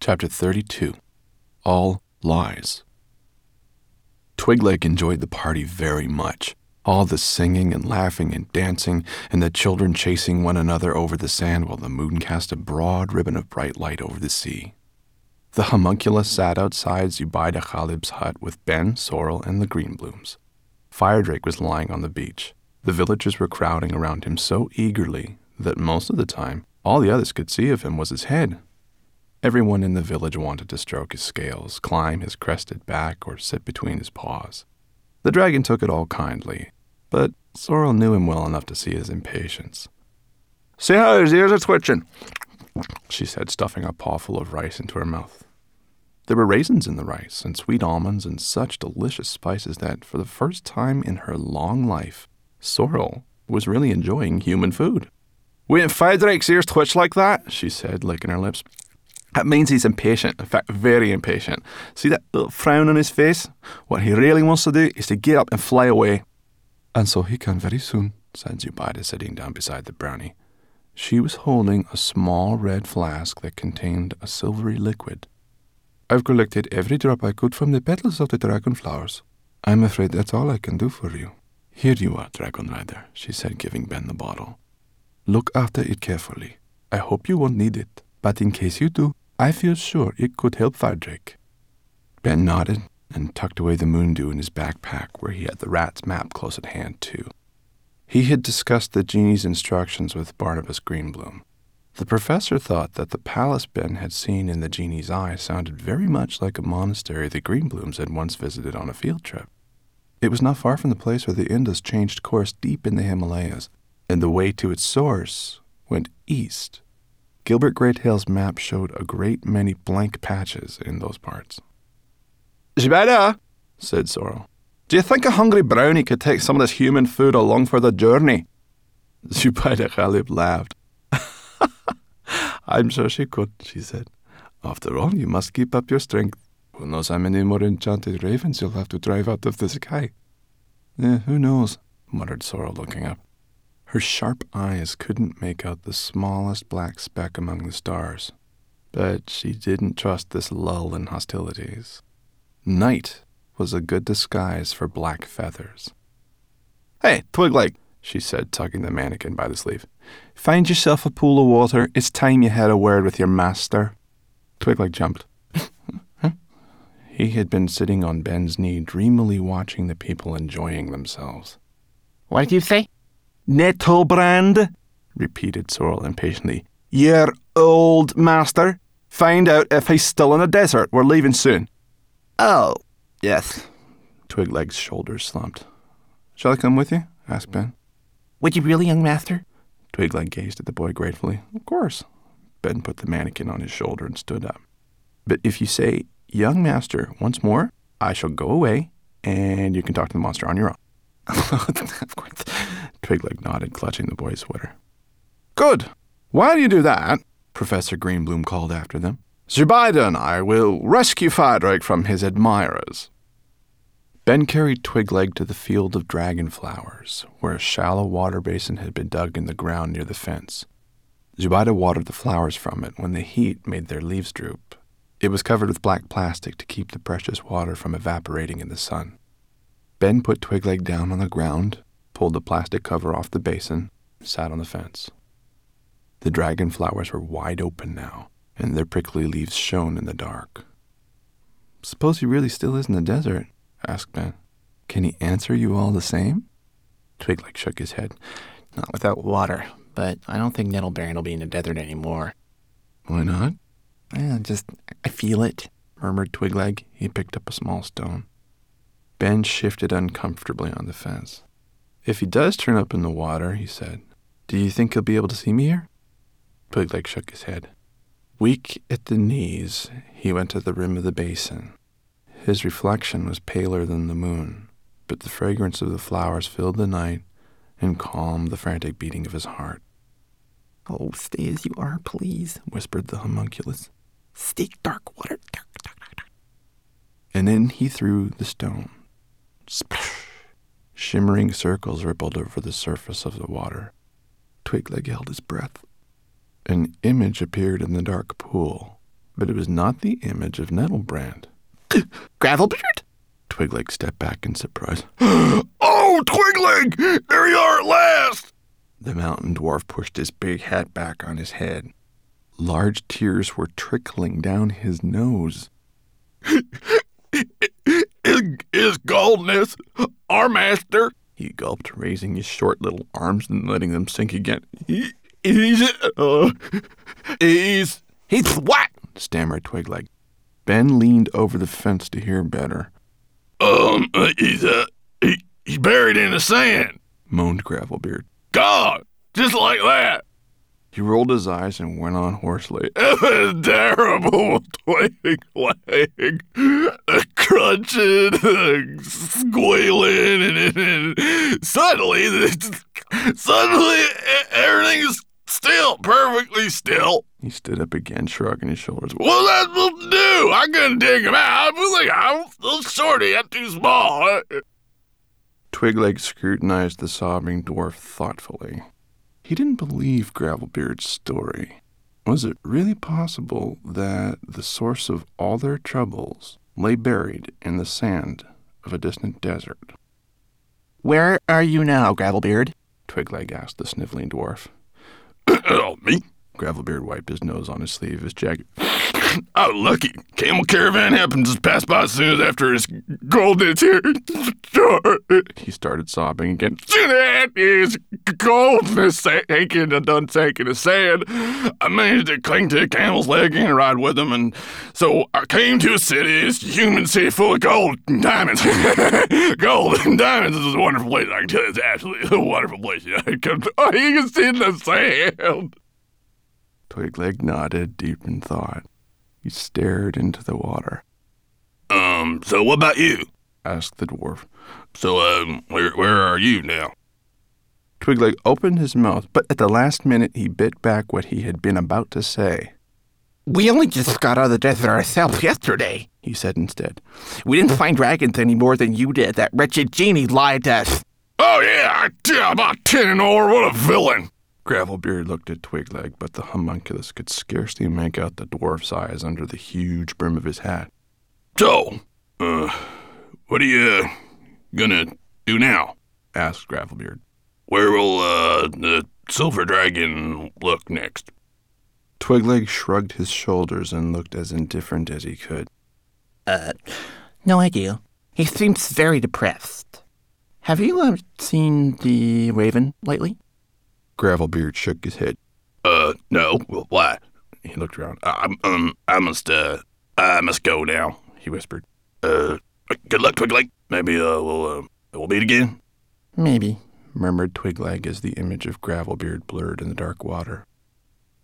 Chapter 32. All Lies. Twigleg enjoyed the party very much. All the singing and laughing and dancing, and the children chasing one another over the sand while the moon cast a broad ribbon of bright light over the sea. The homunculus sat outside Zubaydah Khalib's hut with Ben, Sorrel, and the Greenblooms. Firedrake was lying on the beach. The villagers were crowding around him so eagerly that most of the time, all the others could see of him was his head. Everyone in the village wanted to stroke his scales, climb his crested back, or sit between his paws. The dragon took it all kindly, but Sorrel knew him well enough to see his impatience. "See how his ears are twitching," she said, stuffing a pawful of rice into her mouth. There were raisins in the rice, and sweet almonds, and such delicious spices that, for the first time in her long life, Sorrel was really enjoying human food. "When Firedrake's ears twitch like that," she said, licking her lips, "that means he's impatient, in fact, very impatient. See that little frown on his face? What he really wants to do is to get up and fly away." "And so he can very soon," said Zubaydah, sitting down beside the brownie. She was holding a small red flask that contained a silvery liquid. "I've collected every drop I could from the petals of the dragon flowers. I'm afraid that's all I can do for you. Here you are, Dragon Rider," she said, giving Ben the bottle. "Look after it carefully. I hope you won't need it, but in case you do, I feel sure it could help Firedrake." Ben nodded and tucked away the moondew in his backpack, where he had the rat's map close at hand, too. He had discussed the genie's instructions with Barnabas Greenbloom. The professor thought that the palace Ben had seen in the genie's eye sounded very much like a monastery the Greenblooms had once visited on a field trip. It was not far from the place where the Indus changed course deep in the Himalayas, and the way to its source went east. Gilbert Greatail's map showed a great many blank patches in those parts. "Zubaydah," said Sorrel, "do you think a hungry brownie could take some of this human food along for the journey?" Zubaydah Khalib laughed. "I'm sure she could," she said. "After all, you must keep up your strength. Who knows how many more enchanted ravens you'll have to drive out of the sky?" Who knows?" muttered Sorrel, looking up. Her sharp eyes couldn't make out the smallest black speck among the stars, but she didn't trust this lull in hostilities. Night was a good disguise for black feathers. "Hey, Twigleg," she said, tugging the mannequin by the sleeve. "Find yourself a pool of water. It's time you had a word with your master." Twigleg jumped. He had been sitting on Ben's knee, dreamily watching the people enjoying themselves. "What did you say?" "Nettlebrand," repeated Sorrel impatiently. "Your old master. Find out if he's still in the desert. We're leaving soon." "Oh, yes." Twigleg's shoulders slumped. "Shall I come with you?" asked Ben. "Would you really, young master?" Twigleg gazed at the boy gratefully. "Of course." Ben put the mannequin on his shoulder and stood up. "But if you say, 'Young master,' once more, I shall go away, and you can talk to the monster on your own." Of course. Twigleg nodded, clutching the boy's sweater. "Good. While you do that," Professor Greenbloom called after them, "Zubaydah and I will rescue Firedrake from his admirers." Ben carried Twigleg to the field of dragonflowers, where a shallow water basin had been dug in the ground near the fence. Zubaydah watered the flowers from it when the heat made their leaves droop. It was covered with black plastic to keep the precious water from evaporating in the sun. Ben put Twigleg down on the ground, pulled the plastic cover off the basin, and sat on the fence. The dragonflowers were wide open now, and their prickly leaves shone in the dark. "Suppose he really still is in the desert?" asked Ben. "Can he answer you all the same?" Twigleg shook his head. "Not without water, but I don't think Nettlebrand will be in the desert anymore." "Why not?" I feel it," murmured Twigleg. He picked up a small stone. Ben shifted uncomfortably on the fence. "If he does turn up in the water," he said, "do you think he'll be able to see me here?" Twigleg shook his head. Weak at the knees, he went to the rim of the basin. His reflection was paler than the moon, but the fragrance of the flowers filled the night and calmed the frantic beating of his heart. "Oh, stay as you are, please," whispered the homunculus. "Stay dark water, dark. And then he threw the stone. Splash! Shimmering circles rippled over the surface of the water. Twigleg held his breath. An image appeared in the dark pool, But it was not the image of Nettlebrand. Gravelbeard? Twigleg stepped back in surprise. Oh, Twigleg! There you are at last! The mountain dwarf pushed his big hat back on his head. Large tears were trickling down his nose. His goldness, our master. He gulped, raising his short little arms and letting them sink again. He's what? Stammered Twigleg. Ben leaned over the fence to hear better. He's buried in the sand, Moaned Gravelbeard. God, just like that. He rolled his eyes and went on hoarsely. It was terrible, Twigleg. The crunching, the squealing, and suddenly everything's still, perfectly still. He stood up again, shrugging his shoulders. What was I supposed to do? I couldn't dig him out. I was like, I'm so shorty, I'm too small. Twigleg scrutinized the sobbing dwarf thoughtfully. He didn't believe Gravelbeard's story. Was it really possible that the source of all their troubles lay buried in the sand of a distant desert? Where are you now, Gravelbeard? Twigleg asked the sniveling dwarf. Oh, me? Gravelbeard wiped his nose on his sleeve of his jacket. Oh, lucky. Camel caravan happened to pass by as soon as after his goldness here. He started sobbing again. Soon as his goldness sank in the sand, I managed to cling to a camel's leg and ride with him, and so I came to a city, this human city full of gold and diamonds. Gold and diamonds is a wonderful place. I can tell you, it's absolutely a wonderful place. You can see the sand. Twigleg nodded, deep in thought. He stared into the water. So what about you? Asked the dwarf. So, where are you now? Twigleg opened his mouth, but at the last minute he bit back what he had been about to say. We only just got out of the desert ourselves yesterday, He said instead. We didn't find dragons any more than you did. That wretched genie lied to us. Oh, yeah, about 10 and over. What a villain. Gravelbeard looked at Twigleg, but the homunculus could scarcely make out the dwarf's eyes under the huge brim of his hat. So, what are you gonna do now? Asked Gravelbeard. Where will the silver dragon look next? Twigleg shrugged his shoulders and looked as indifferent as he could. No idea. He seems very depressed. Have you seen the raven lately? Gravelbeard shook his head. No. Well, why? He looked around. I must go now, he whispered. Good luck, Twigleg. Maybe, we'll meet again? Maybe, murmured Twigleg as the image of Gravelbeard blurred in the dark water.